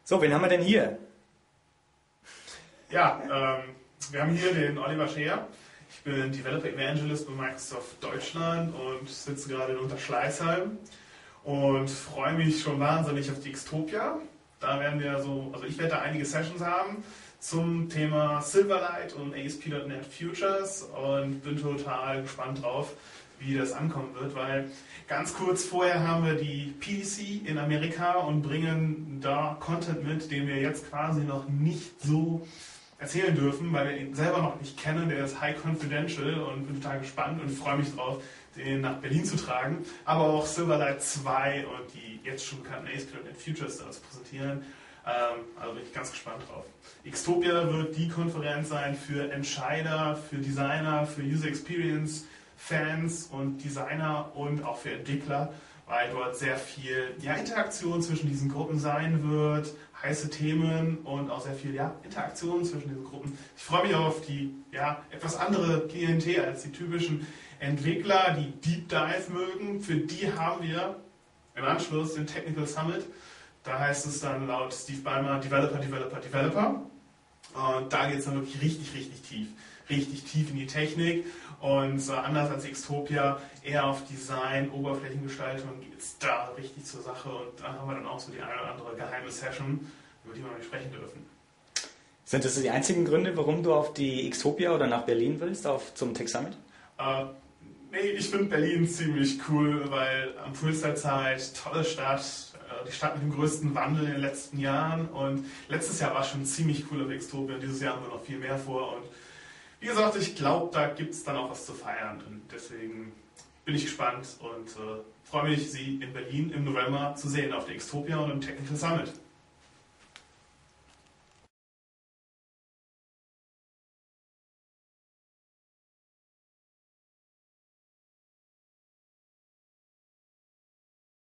So, wen haben wir denn hier? Ja, wir haben hier den Oliver Scheer. Ich bin Developer Evangelist bei Microsoft Deutschland und sitze gerade in Unterschleißheim und freue mich schon wahnsinnig auf die Xtopia. Da werden wir ich werde da einige Sessions haben zum Thema Silverlight und ASP.NET Futures und bin total gespannt drauf, wie das ankommen wird, weil ganz kurz vorher haben wir die PDC in Amerika und bringen da Content mit, den wir jetzt quasi noch nicht so erzählen dürfen, weil wir ihn selber noch nicht kennen. Der ist high confidential und bin total gespannt und freue mich drauf, den nach Berlin zu tragen. Aber auch Silverlight 2 und die jetzt schon bekannten ASP.NET Futures da zu präsentieren. Also bin ich ganz gespannt drauf. Xtopia wird die Konferenz sein für Entscheider, für Designer, für User Experience Fans und Designer und auch für Entwickler, weil dort sehr viel Interaktion zwischen diesen Gruppen sein wird, heiße Themen und auch sehr viel Interaktion zwischen diesen Gruppen. Ich freue mich auf die etwas andere Klientel als die typischen Entwickler, die Deep Dive mögen. Für die haben wir im Anschluss den Technical Summit. Da heißt es dann laut Steve Ballmer Developer. Und da geht es dann wirklich richtig tief in die Technik. Und anders als Xtopia, eher auf Design, Oberflächengestaltung geht es da richtig zur Sache. Und da haben wir dann auch so die eine oder andere geheime Session, über die wir noch sprechen dürfen. Sind das die einzigen Gründe, warum du auf die Xtopia oder nach Berlin willst, zum Tech Summit? Nee, ich finde Berlin ziemlich cool, weil am Puls der Zeit, tolle Stadt, die Stadt mit dem größten Wandel in den letzten Jahren. Und letztes Jahr war schon ziemlich cool auf Xtopia. Dieses Jahr haben wir noch viel mehr vor. Und wie gesagt, ich glaube, da gibt es dann auch was zu feiern. Und deswegen bin ich gespannt und freue mich, Sie in Berlin im November zu sehen auf der Xtopia und im Technical Summit.